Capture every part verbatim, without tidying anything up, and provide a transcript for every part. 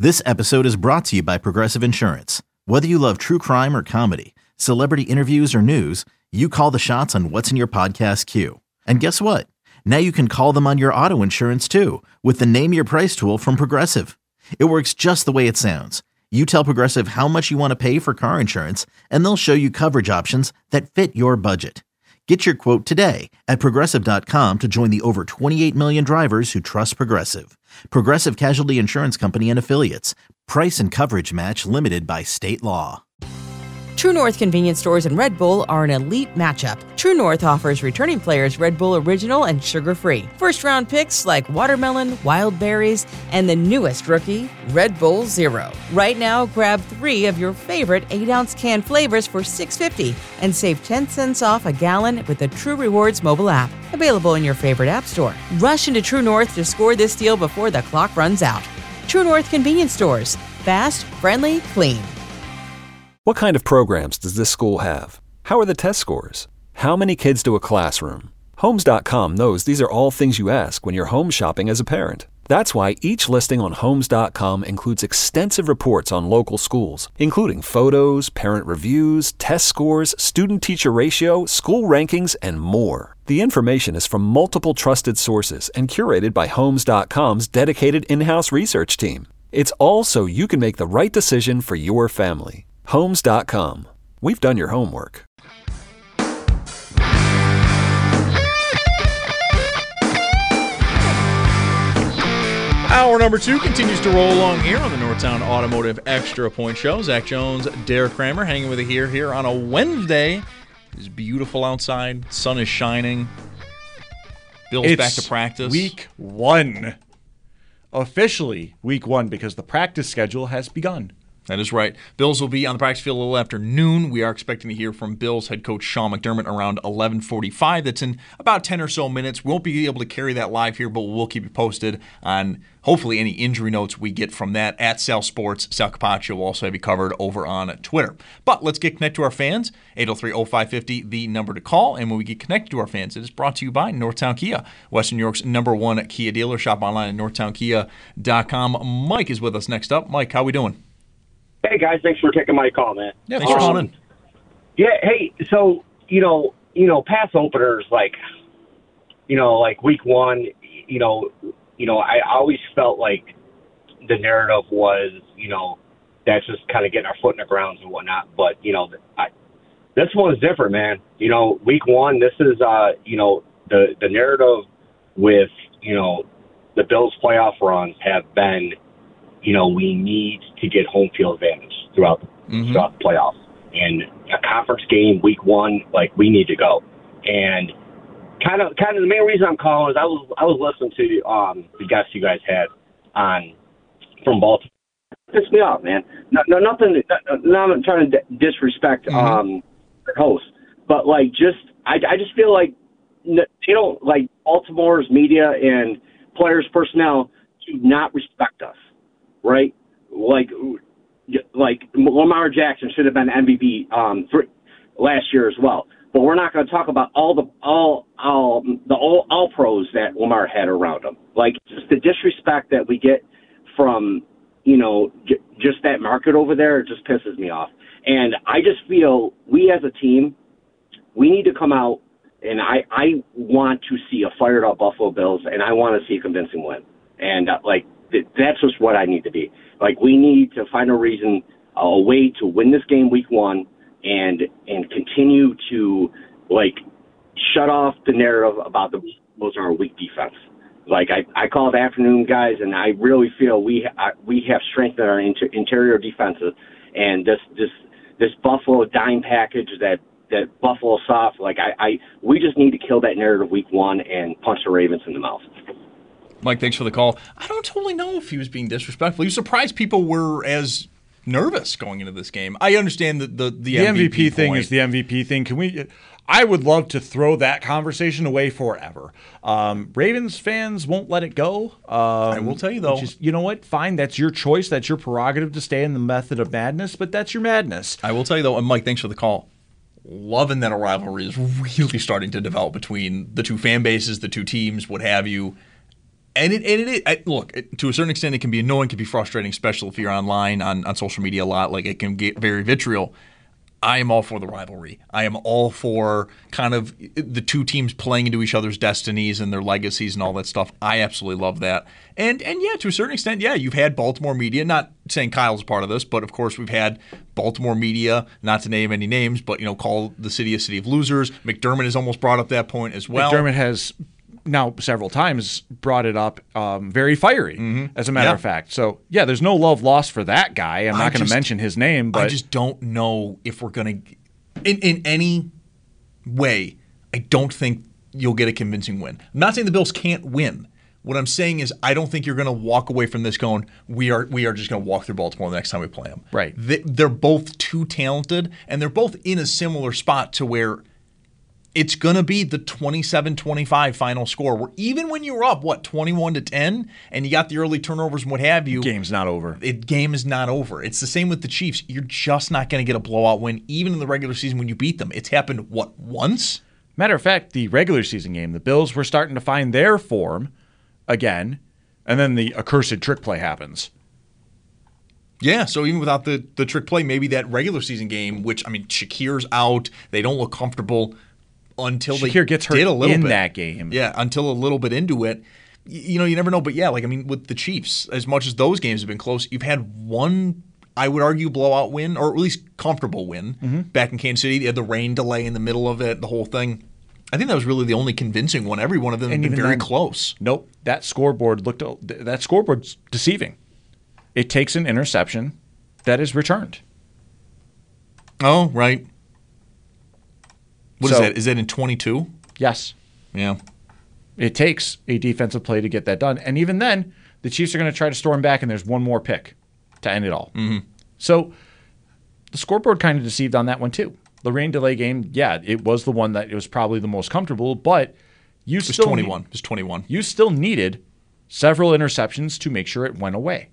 This episode is brought to you by Progressive Insurance. Whether you love true crime or comedy, celebrity interviews or news, you call the shots on what's in your podcast queue. And guess what? Now you can call them on your auto insurance too with the Name Your Price tool from Progressive. It works just the way it sounds. You tell Progressive how much you want to pay for car insurance, and they'll show you coverage options that fit your budget. Get your quote today at Progressive dot com to join the over twenty-eight million drivers who trust Progressive. Progressive Casualty Insurance Company and Affiliates. Price and coverage match limited by state law. True North convenience stores and Red Bull are an elite matchup. True North offers returning players Red Bull Original and sugar-free. First-round picks like watermelon, wild berries, and the newest rookie, Red Bull Zero. Right now, grab three of your favorite eight-ounce can flavors for six dollars and fifty cents and save ten cents off a gallon with the True Rewards mobile app. Available in your favorite app store. Rush into True North to score this deal before the clock runs out. True North convenience stores. Fast, friendly, clean. What kind of programs does this school have? How are the test scores? How many kids do a classroom? Homes dot com knows these are all things you ask when you're home shopping as a parent. That's why each listing on Homes dot com includes extensive reports on local schools, including photos, parent reviews, test scores, student-teacher ratio, school rankings, and more. The information is from multiple trusted sources and curated by Homes dot com's dedicated in-house research team. It's all so you can make the right decision for your family. Homes dot com. We've done your homework. Hour number two continues to roll along here on the Northtown Automotive Extra Point Show. Zach Jones, Derek Kramer hanging with you here, here on a Wednesday. It's beautiful outside. Sun is shining. Bill's it's back to practice. Week one. Officially week one because the practice schedule has begun. That is right. Bills will be on the practice field a little after noon. We are expecting to hear from Bills head coach Sean McDermott around eleven forty-five. That's in about ten or so minutes. We won't be able to carry that live here, but we'll keep you posted on hopefully any injury notes we get from that at Sal Sports. Sal Capaccio will also have you covered over on Twitter. But let's get connected to our fans. eight oh three oh five five oh, the number to call. And when we get connected to our fans, it is brought to you by Northtown Kia, Western New York's number one Kia dealer. Shop online at northtown kia dot com. Mike is with us next up. Mike, how we doing? Hey, guys, thanks for taking my call, man. Yeah, thanks um, for calling in. Yeah, hey, so, you know, you know, past openers, like, you know, like week one, you know, you know, I always felt like the narrative was, you know, that's just kind of getting our foot in the ground and whatnot. But, you know, I, this one's different, man. You know, week one, this is, uh, you know, the, the narrative with, you know, the Bills playoff runs have been, you know, we need to get home field advantage throughout, mm-hmm. throughout the playoffs. And a conference game, week one, like, we need to go. And kind of kind of the main reason I'm calling is I was I was listening to um, the guests you guys had on from Baltimore. It pissed me off, man. No, no nothing. No, no, I'm trying to disrespect mm-hmm. um, the host. But, like, just I, I just feel like, you know, like, Baltimore's media and players' personnel do not respect us. Right, like, like Lamar Jackson should have been M V P um, for last year as well. But we're not going to talk about all the all all the all, all pros that Lamar had around him. Like, just the disrespect that we get from, you know, j- just that market over there, it just pisses me off. And I just feel we as a team, we need to come out, and I I want to see a fired up Buffalo Bills, and I want to see a convincing win. And uh, like. That's just what I need to be. Like, we need to find a reason, a way to win this game week one and and continue to, like, shut off the narrative about the Bills are a weak defense. Like, I, I call it afternoon, guys, and I really feel we I, we have strengthened our inter, interior defenses. And this this this Buffalo dime package that, that Buffalo soft, like, I, I we just need to kill that narrative week one and punch the Ravens in the mouth. Mike, thanks for the call. I don't totally know if he was being disrespectful. He was surprised people were as nervous going into this game. I understand that the, the, the M V P, M V P thing point. is the M V P thing. Can we? I would love to throw that conversation away forever. Um, Ravens fans won't let it go. Um, I will tell you, though. Just, you know what? Fine. That's your choice. That's your prerogative to stay in the method of madness, but that's your madness. I will tell you, though, and Mike, thanks for the call. Loving that a rivalry is really starting to develop between the two fan bases, the two teams, what have you. And it, and it, it look, it, to a certain extent, it can be annoying, can be frustrating, especially if you're online on, on social media a lot. Like, it can get very vitriol. I am all for the rivalry. I am all for kind of the two teams playing into each other's destinies and their legacies and all that stuff. I absolutely love that. And, and yeah, to a certain extent, yeah, you've had Baltimore media, not saying Kyle's a part of this, but of course we've had Baltimore media, not to name any names, but, you know, call the city a city of losers. McDermott has almost brought up that point as well. McDermott has now several times brought it up, um, very fiery, mm-hmm. as a matter yeah. of fact. So, yeah, there's no love lost for that guy. I'm not going to mention his name. But I just don't know if we're going to – in in any way, I don't think you'll get a convincing win. I'm not saying the Bills can't win. What I'm saying is I don't think you're going to walk away from this going, we are we are just going to walk through Baltimore the next time we play them. Right. They, they're both too talented, and they're both in a similar spot to where – it's going to be the twenty-seven twenty-five final score where even when you're up, what, twenty-one to ten, and you got the early turnovers and what have you. Game's not over. The game is not over. It's the same with the Chiefs. You're just not going to get a blowout win even in the regular season when you beat them. It's happened, what, once? Matter of fact, the regular season game, the Bills were starting to find their form again, and then the accursed trick play happens. Yeah, so even without the, the trick play, maybe that regular season game, which, I mean, Shakir's out. They don't look comfortable. Until Shakir they gets hurt did a little in bit. that game. Yeah, until a little bit into it. You know, you never know. But yeah, like, I mean, with the Chiefs, as much as those games have been close, you've had one, I would argue, blowout win, or at least comfortable win, mm-hmm. back in Kansas City. They had the rain delay in the middle of it, the whole thing. I think that was really the only convincing one. Every one of them had been very then, close. Nope. That scoreboard looked, that scoreboard's deceiving. It takes an interception that is returned. Oh, right. What so, is that? Is that in twenty-two? Yes. Yeah. It takes a defensive play to get that done. And even then, the Chiefs are going to try to storm back, and there's one more pick to end it all. Mm-hmm. So the scoreboard kind of deceived on that one too. The rain delay game, yeah, it was the one that it was probably the most comfortable, but you it was still twenty-one. Need, it was twenty-one. You still needed several interceptions to make sure it went away.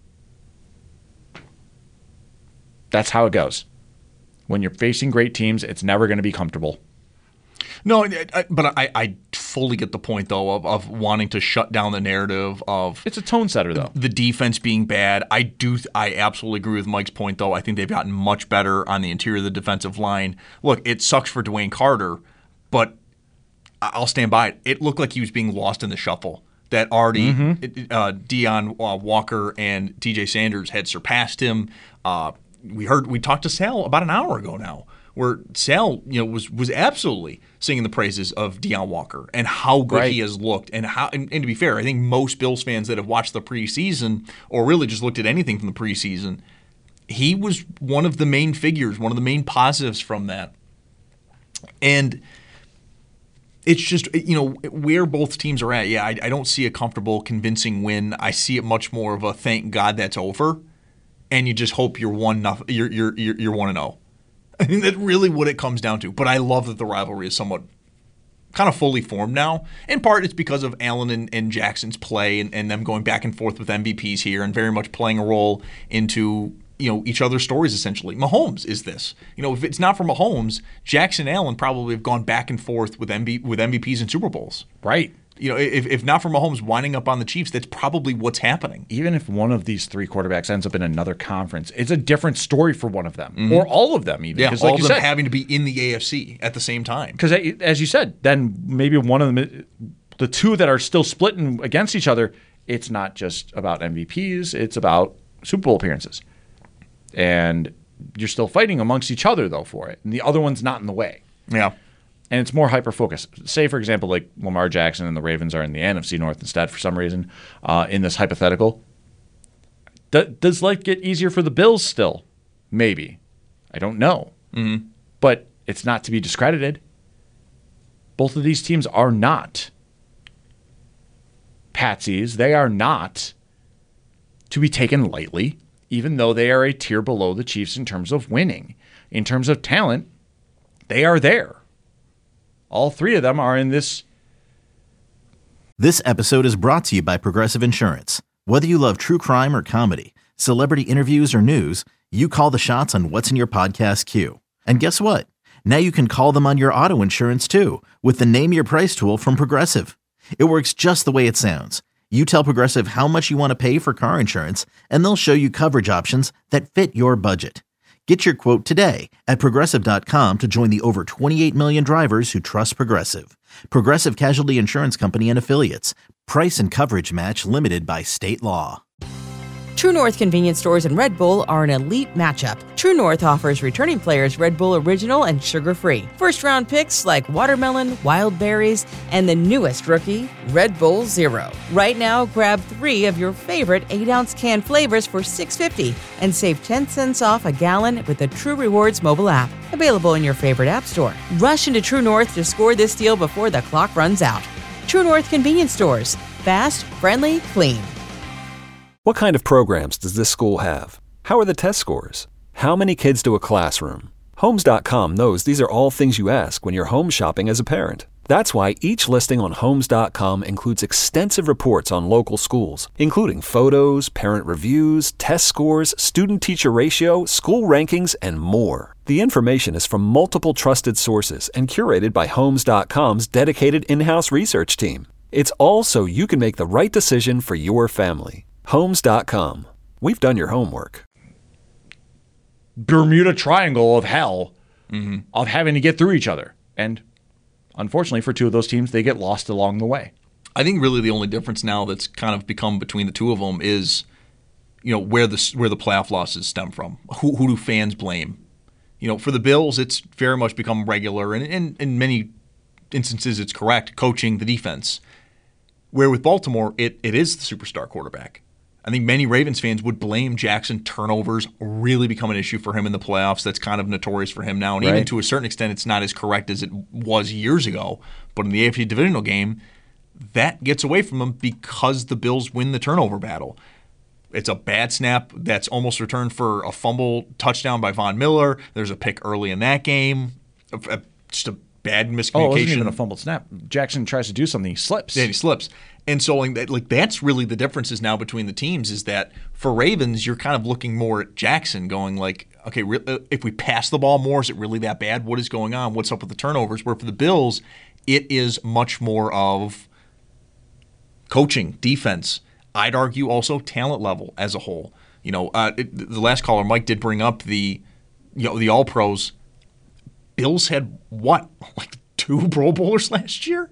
That's how it goes. When you're facing great teams, it's never going to be comfortable. No, I, but I, I fully get the point, though, of, of wanting to shut down the narrative of it's a tone setter, though. The defense being bad. I do. I absolutely agree with Mike's point, though. I think they've gotten much better on the interior of the defensive line. Look, it sucks for Dwayne Carter, but I'll stand by it. It looked like he was being lost in the shuffle. That already mm-hmm. uh, Deion uh, Walker and T J Sanders had surpassed him. Uh, we heard we talked to Sal about an hour ago now, where Sal, you know, was was absolutely singing the praises of Deion Walker and how good right. he has looked, and how. And, and to be fair, I think most Bills fans that have watched the preseason or really just looked at anything from the preseason, he was one of the main figures, one of the main positives from that. And it's just, you know, where both teams are at. Yeah, I, I don't see a comfortable, convincing win. I see it much more of a thank God that's over, and you just hope you're one nothing. You're you're you're, you're one and zero. I think that's really what it comes down to. But I love that the rivalry is somewhat kind of fully formed now. In part, it's because of Allen and, and Jackson's play and, and them going back and forth with M V Ps here and very much playing a role into, you know, each other's stories, essentially. Mahomes is this. You know, if it's not for Mahomes, Jackson and Allen probably have gone back and forth with M V, with M V Ps and Super Bowls. Right. You know, if, if not for Mahomes winding up on the Chiefs, that's probably what's happening. Even if one of these three quarterbacks ends up in another conference, it's a different story for one of them, mm-hmm. or all of them even. Yeah, all like of them said, having to be in the A F C at the same time. Because as you said, then maybe one of them, the two that are still splitting against each other, it's not just about M V Ps, it's about Super Bowl appearances. And you're still fighting amongst each other, though, for it. And the other one's not in the way. Yeah. And it's more hyper-focused. Say, for example, like Lamar Jackson and the Ravens are in the N F C North instead for some reason uh, in this hypothetical. D- does life get easier for the Bills still? Maybe. I don't know. Mm-hmm. But it's not to be discredited. Both of these teams are not patsies. They are not to be taken lightly, even though they are a tier below the Chiefs in terms of winning. In terms of talent, they are there. All three of them are in this. This episode is brought to you by Progressive Insurance. Whether you love true crime or comedy, celebrity interviews or news, you call the shots on what's in your podcast queue. And guess what? Now you can call them on your auto insurance too with the Name Your Price tool from Progressive. It works just the way it sounds. You tell Progressive how much you want to pay for car insurance, and they'll show you coverage options that fit your budget. Get your quote today at Progressive dot com to join the over twenty-eight million drivers who trust Progressive. Progressive Casualty Insurance Company and Affiliates. Price and coverage match limited by state law. True North convenience stores and Red Bull are an elite matchup. True North offers returning players Red Bull Original and sugar-free. First-round picks like watermelon, wild berries, and the newest rookie, Red Bull Zero. Right now, grab three of your favorite eight-ounce can flavors for six dollars and fifty cents and save ten cents off a gallon with the True Rewards mobile app. Available in your favorite app store. Rush into True North to score this deal before the clock runs out. True North convenience stores. Fast, friendly, clean. What kind of programs does this school have? How are the test scores? How many kids do a classroom? Homes dot com knows these are all things you ask when you're home shopping as a parent. That's why each listing on Homes dot com includes extensive reports on local schools, including photos, parent reviews, test scores, student-teacher ratio, school rankings, and more. The information is from multiple trusted sources and curated by Homes dot com's dedicated in-house research team. It's all so you can make the right decision for your family. Homes dot com. We've done your homework. Bermuda Triangle of hell mm-hmm. of having to get through each other. And unfortunately for two of those teams, they get lost along the way. I think really the only difference now that's kind of become between the two of them is, you know, where the where the playoff losses stem from. Who, who do fans blame? You know, for the Bills, it's very much become regular, and in, in many instances it's correct, coaching the defense. Where with Baltimore, it, it is the superstar quarterback. I think many Ravens fans would blame Jackson. Turnovers really become an issue for him in the playoffs. That's kind of notorious for him now. And right. even to a certain extent, it's not as correct as it was years ago. But in the A F C divisional game, that gets away from him because the Bills win the turnover battle. It's a bad snap that's almost returned for a fumble touchdown by Von Miller. There's a pick early in that game. Just a bad miscommunication. Oh, it wasn't even a fumbled snap. Jackson tries to do something. He slips. Yeah, he slips. And so like, like that's really the differences now between the teams is that for Ravens, you're kind of looking more at Jackson going like, okay, re- if we pass the ball more, is it really that bad? What is going on? What's up with the turnovers? Where for the Bills, it is much more of coaching, defense. I'd argue also talent level as a whole. You know, uh, it, the last caller, Mike, did bring up the, you know, the All-Pros. Bills had what, like two Pro Bowlers last year?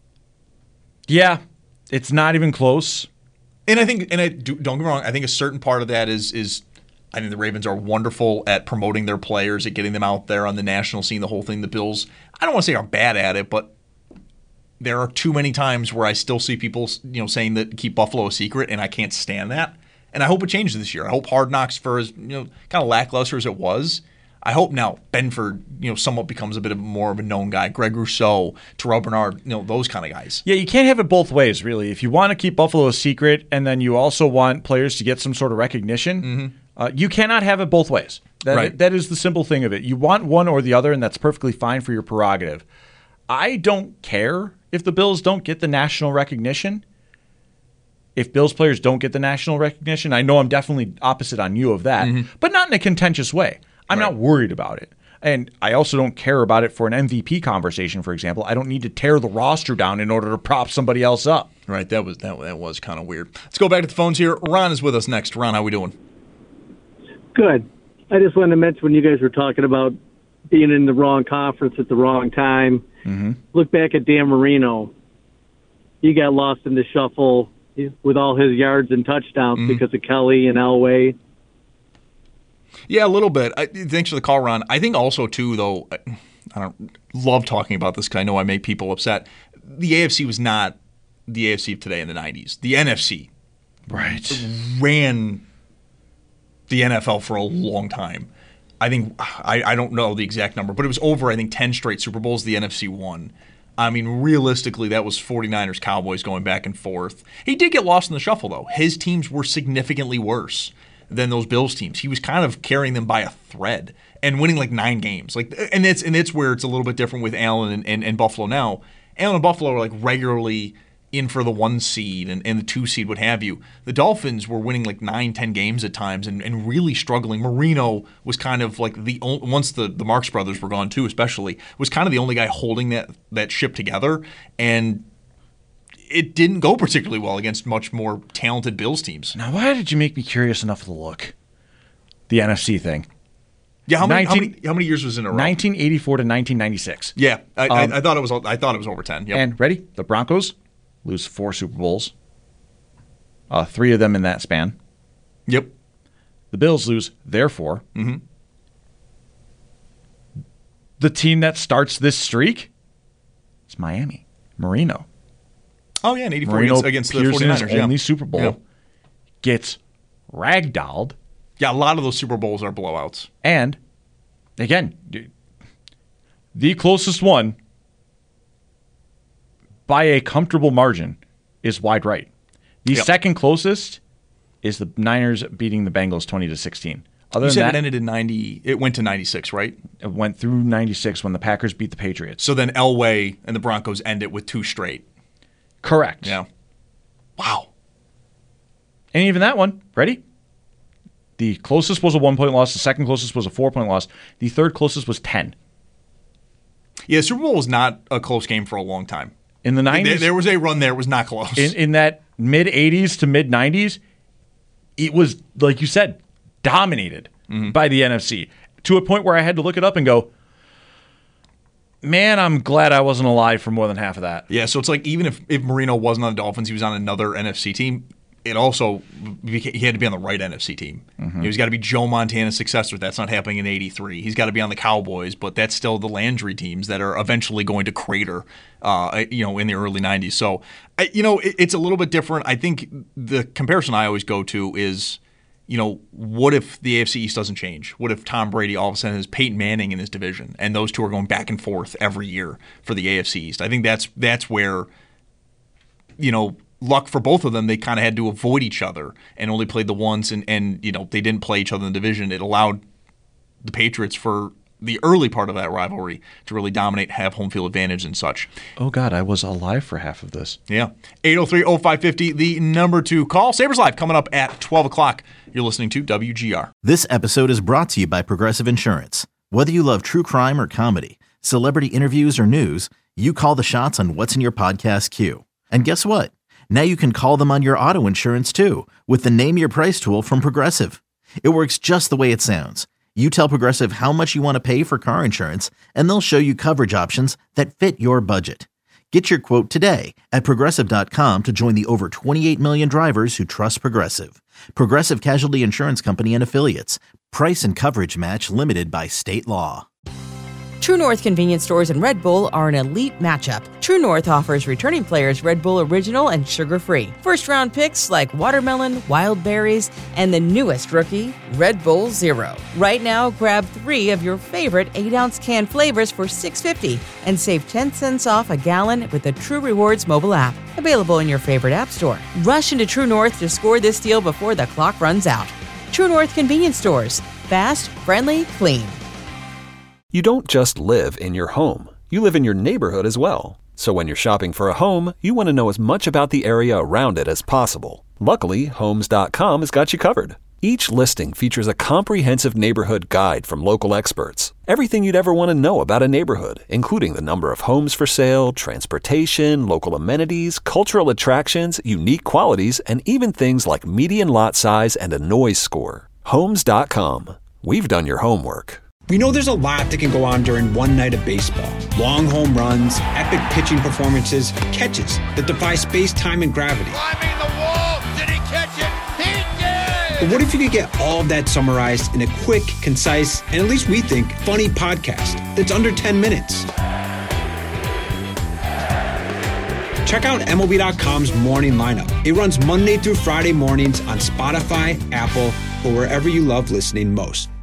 Yeah. It's not even close. And I think, and I do, don't get me wrong, I think a certain part of that is, is I think the Ravens are wonderful at promoting their players, at getting them out there on the national scene, the whole thing. The Bills, I don't want to say are bad at it, but there are too many times where I still see people, you know, saying that keep Buffalo a secret, and I can't stand that. And I hope it changes this year. I hope Hard Knocks, for as, you know, kind of lackluster as it was, I hope now Benford, you know, somewhat becomes a bit of more of a known guy. Greg Rousseau, Terrell Bernard, you know, those kind of guys. Yeah, you can't have it both ways, really. If you want to keep Buffalo a secret and then you also want players to get some sort of recognition, mm-hmm. uh, you cannot have it both ways. That, right. that is the simple thing of it. You want one or the other, and that's perfectly fine for your prerogative. I don't care if the Bills don't get the national recognition. If Bills players don't get the national recognition, I know I'm definitely opposite on you of that, mm-hmm. but not in a contentious way. I'm right. not worried about it. And I also don't care about it for an M V P conversation, for example. I don't need to tear the roster down in order to prop somebody else up. Right, that was that, that was kind of weird. Let's go back to the phones here. Ron is with us next. Ron, how we doing? Good. I just wanted to mention when you guys were talking about being in the wrong conference at the wrong time, mm-hmm. look back at Dan Marino. He got lost in the shuffle with all his yards and touchdowns mm-hmm. because of Kelly and Elway. Yeah, a little bit. I, thanks for the call, Ron. I think also, too, though, I don't love talking about this because I know I make people upset. The A F C was not the A F C of today in the nineties. The N F C right. ran the N F L for a long time. I think, I, I don't know the exact number, but it was over, I think, ten straight Super Bowls the N F C won. I mean, realistically, that was 49ers, Cowboys going back and forth. He did get lost in the shuffle, though. His teams were significantly worse than those Bills teams. He was kind of carrying them by a thread and winning like nine games. Like, and it's and it's where it's a little bit different with Allen and, and, and Buffalo now. Allen and Buffalo are like regularly in for the one seed and, and the two seed, what have you. The Dolphins were winning like nine, ten games at times and, and really struggling. Marino was kind of like the only, once the, the Marx brothers were gone too, especially, was kind of the only guy holding that that ship together. And it didn't go particularly well against much more talented Bills teams. Now, why did you make me curious enough to look? The N F C thing. Yeah, how many, nineteen, how many how many years was in a row? nineteen eighty-four to nineteen ninety-six. Yeah, I, um, I, I thought it was. I thought it was over ten. Yep. And ready? The Broncos lose four Super Bowls. Uh, three of them in that span. Yep. The Bills lose their four. Mm-hmm. The team that starts this streak is Miami. Marino. Oh, yeah, in eighty-four Marino against, against the Pearson's 49ers. only Yeah. Super Bowl. Yeah. Gets ragdolled. Yeah, a lot of those Super Bowls are blowouts. And, again, the closest one by a comfortable margin is wide right. The Yep. second closest is the Niners beating the Bengals twenty to sixteen. Other You than said that, it ended in ninety. It went to ninety-six, right? it went through ninety-six when the Packers beat the Patriots. So then Elway and the Broncos end it with two straight. Correct. Yeah. Wow. And even that one, ready? The closest was a one-point loss. The second closest was a four-point loss. The third closest was ten. Yeah, the Super Bowl was not a close game for a long time. In the There, nineties, there was a run there. It was not close. in, in that mid-eighties to mid-nineties, it was, like you said, dominated Mm-hmm. by the N F C to a point where I had to look it up and go, man, I'm glad I wasn't alive for more than half of that. Yeah, so it's like even if, if Marino wasn't on the Dolphins, he was on another N F C team. It also he had to be on the right N F C team. Mm-hmm. He's got to be Joe Montana's successor. That's not happening in eighty-three. He's got to be on the Cowboys, but that's still the Landry teams that are eventually going to crater, uh, you know, in the early nineties. So, I, you know, it, it's a little bit different. I think the comparison I always go to is, you know, what if the A F C East doesn't change? What if Tom Brady all of a sudden has Peyton Manning in his division, and those two are going back and forth every year for the A F C East? I think that's that's where, you know, luck for both of them, they kind of had to avoid each other and only played the once, and, and you know, they didn't play each other in the division. It allowed the Patriots for the early part of that rivalry to really dominate, have home field advantage and such. Oh, God, I was alive for half of this. Yeah. eight oh three oh five five oh, the number two call. Sabres Live coming up at twelve o'clock. You're listening to W G R. This episode is brought to you by Progressive Insurance. Whether you love true crime or comedy, celebrity interviews or news, you call the shots on what's in your podcast queue. And guess what? Now you can call them on your auto insurance too with the Name Your Price tool from Progressive. It works just the way it sounds. You tell Progressive how much you want to pay for car insurance, and they'll show you coverage options that fit your budget. Get your quote today at Progressive dot com to join the over twenty-eight million drivers who trust Progressive. Progressive Casualty Insurance Company and Affiliates. Price and coverage match limited by state law. True North convenience stores and Red Bull are an elite matchup. True North offers returning players Red Bull Original and sugar-free. First-round picks like watermelon, wild berries, and the newest rookie, Red Bull Zero. Right now, grab three of your favorite eight-ounce can flavors for six dollars and fifty cents and save ten cents off a gallon with the True Rewards mobile app. Available in your favorite app store. Rush into True North to score this deal before the clock runs out. True North convenience stores. Fast, friendly, clean. You don't just live in your home. You live in your neighborhood as well. So when you're shopping for a home, you want to know as much about the area around it as possible. Luckily, Homes dot com has got you covered. Each listing features a comprehensive neighborhood guide from local experts. Everything you'd ever want to know about a neighborhood, including the number of homes for sale, transportation, local amenities, cultural attractions, unique qualities, and even things like median lot size and a noise score. Homes dot com. We've done your homework. We know there's a lot that can go on during one night of baseball. Long home runs, epic pitching performances, catches that defy space, time, and gravity. Climbing the wall, did he catch it? He did! But what if you could get all of that summarized in a quick, concise, and at least we think, funny podcast that's under ten minutes? Check out M L B dot com's Morning Lineup. It runs Monday through Friday mornings on Spotify, Apple, or wherever you love listening most.